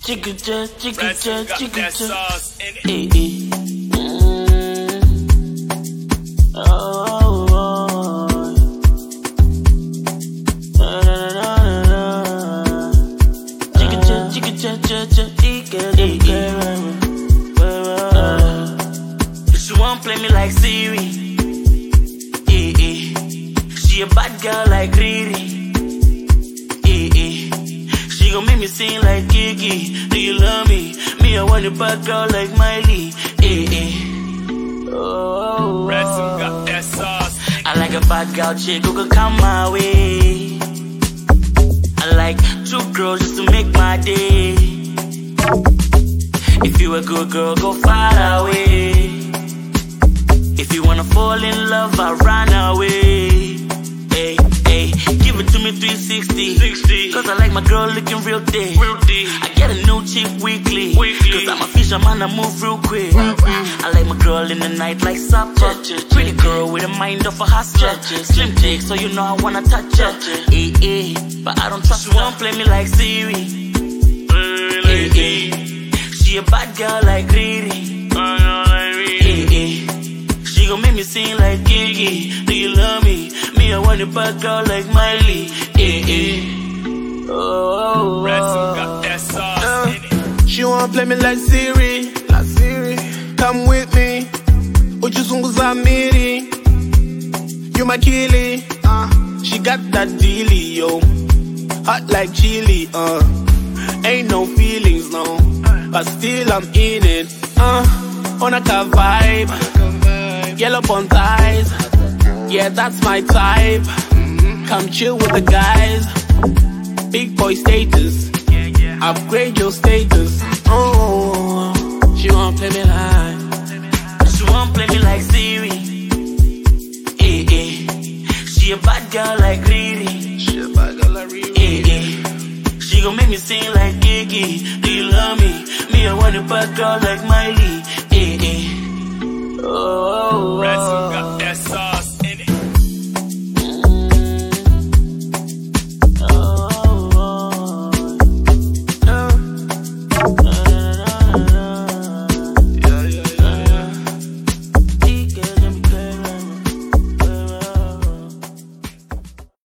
Chicka-cha, chicka-cha, chicka-cha. Sauce in it. Eh, eh. Oh, oh. Chicka-cha, chicka-cha, cha-cha, she won't play me like Siri. She a bad girl like Riri. She gon' make me sing like Kiki. Do you love me? Me, I want a bad girl like Miley. Oh, Ransom got that sauce. I like a bad girl chick who could come my way. I like 2 girls just to make my day. If you a good girl, go far away. If you wanna fall in love, I'll run away. Hey, hey, give it to me 360. Cause I like my girl looking real thick. I get a new chick weekly. Cause I'm a fisherman, I move real quick. I like my girl in the night like supper. Pretty girl with a mind of a hustler. Slim chick, so you know I wanna touch her. But I don't trust her. She won't play me like Siri. She a bad girl like Riri. She gon' make me sing like Kiki. Do you love me? Me, I want a bad girl like Miley. Oh, Ransom got that sauce in it. She wanna play me like Siri. Come with me. Ujizunguza miri. You my killie. She got that dealie, yo. Hot like chili, Ain't no feelings, no. But still I'm in it, On a car vibe. Yellow bone ties. Yeah, that's my type. Come chill with the guys. Big boy status. Upgrade your status. Oh, she won't play me like. She won't play me like Siri. She a bad girl like Riri. She gon' make me sing like Kiki. Do you love me? Me, I want a bad girl like Miley.